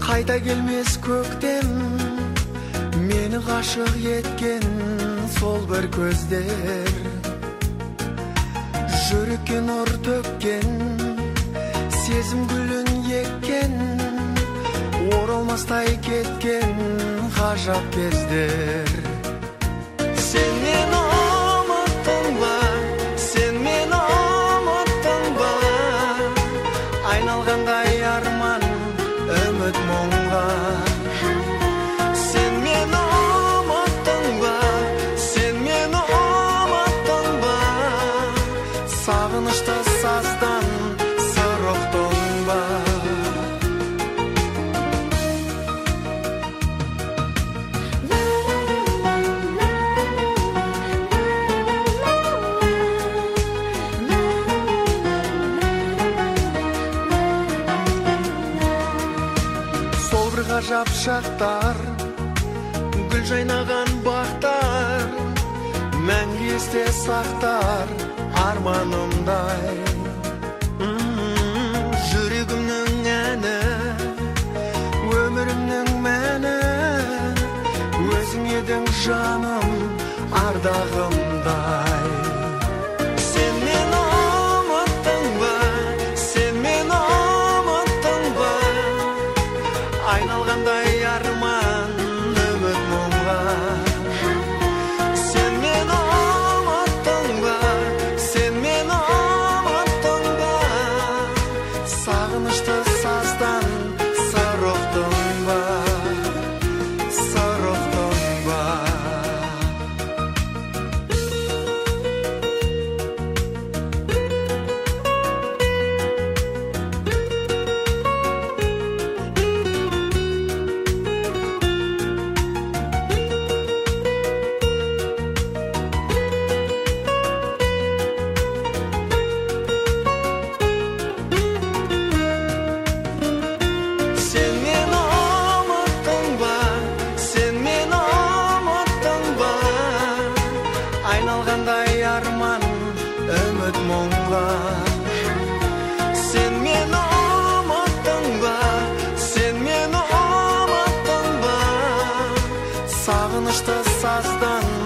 Қайта келмес көктем, мені ғашық еткен сол бір көздер. Жүрекке нұр төккен, сезім гүлін еккен, оралмастай кеткен ғажап кездер. Сен мені ұмыттың ба, сен мені ұмыттың ба, айналғандай арман үміт мұңға. Сен мені ұмыттың ба, сен мені ұмыттың ба, сағынышты саздан сыр ұқтың ба. Сол бір ғажап шақтар, гүл жайнаған бақтар, мәңгі есте сақтар арманымдай. Жүрегімнің әні, өмірімнің мәні, өзің едің жаным ардағымдай. Сен мені ұмыттың ба, сен мені ұмыттың ба, айналғандай арман үміт мұңға. Сен мені ұмыттың ба, сен мені ұмыттың ба, сағынышты саздан сыр ұқтың ба, сыр ұқтың ба. Сен мені ұмыттың ба, сен мені ұмыттың ба, айналғандай арман үміт мұңға. Сен мені ұмыттың ба, сен мені ұмыттың ба, сағынышты саздан